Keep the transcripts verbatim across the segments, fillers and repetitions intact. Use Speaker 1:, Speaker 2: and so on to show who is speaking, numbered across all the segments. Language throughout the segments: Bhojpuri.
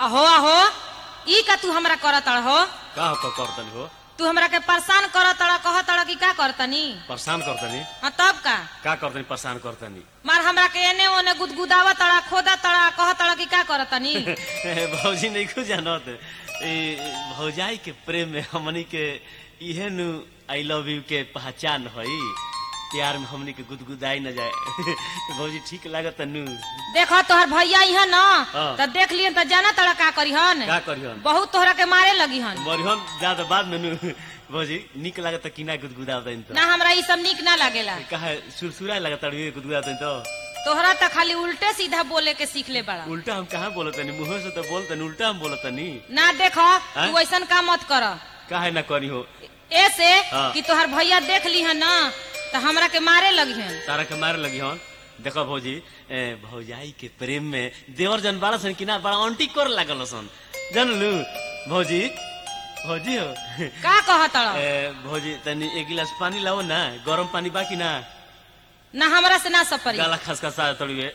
Speaker 1: अहो अहो ई का तू हमरा करत हो?
Speaker 2: का हो करतनी हो?
Speaker 1: तू हमरा के परेशान करत कहत कि का करतनी?
Speaker 2: परेशान करतनी?
Speaker 1: हाँ तब का
Speaker 2: का करतनी? परेशान करतनी?
Speaker 1: मार हमरा के एने ओने गुदगुदावा तड़ा खोदा तड़ा कहत कि का करतनी?
Speaker 2: भौजी नहीं खुद जानत भौजाई के प्रेम में हमनी के इहे नु आई लव यू के पहचान हई। प्यार में हमनी के गुदगुदाई न जाए। भौजी ठीक लागत नु?
Speaker 1: देखो तोहर भैया इहा न
Speaker 2: हाँ।
Speaker 1: त देख लियन त जाना तड़ा का करिहन?
Speaker 2: का करिहन?
Speaker 1: बहुत तोहरा के मारे लगिहन।
Speaker 2: मरिहन ज्यादा बाद में नु भौजी निक लागत कि ना गुदगुदावतन तो?
Speaker 1: ना हमरा ई सब निक ना लागेला।
Speaker 2: काहे सुरसुरा लागत रे गुदगुदावतन तो?
Speaker 1: तोहरा त खाली उल्टे सीधा बोले के सीख ले बड़ा।
Speaker 2: उल्टा हम कहां बोलतनी? मुंह से तो बोलतनी, उल्टा हम बोलतनी।
Speaker 1: ना देखो
Speaker 2: हाँ?
Speaker 1: तू ऐसन काम मत कर।
Speaker 2: काहे ना करी हो?
Speaker 1: ऐसे
Speaker 2: हाँ।
Speaker 1: कि तोहर भैया देख लीहन ना त हमरा के मारे लगिहन।
Speaker 2: तारा के मारे लगी हन। देखो भौजी ए, भौजाई के प्रेम में देवर जन बाड़ा सन कि ना बड़ा ऑन्टी कर लागल सन जानलू भौजी। भौजी हो
Speaker 1: का कहत
Speaker 2: ए, भौजी तनी एक गिलास पानी लाओ ना, गरम पानी बाकी ना?
Speaker 1: ना हमरा से ना सपरी।
Speaker 2: गाला खसखसा तड़िए।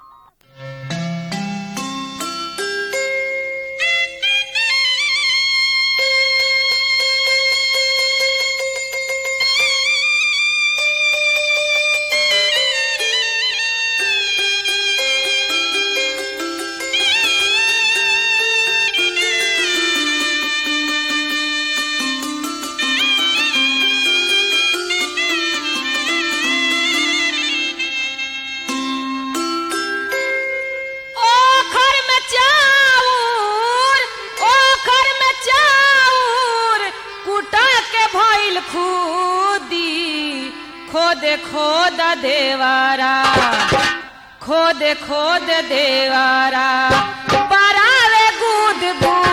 Speaker 1: खोदे खोद देवारा खोदे खोद देवारा बरावे गुद गुद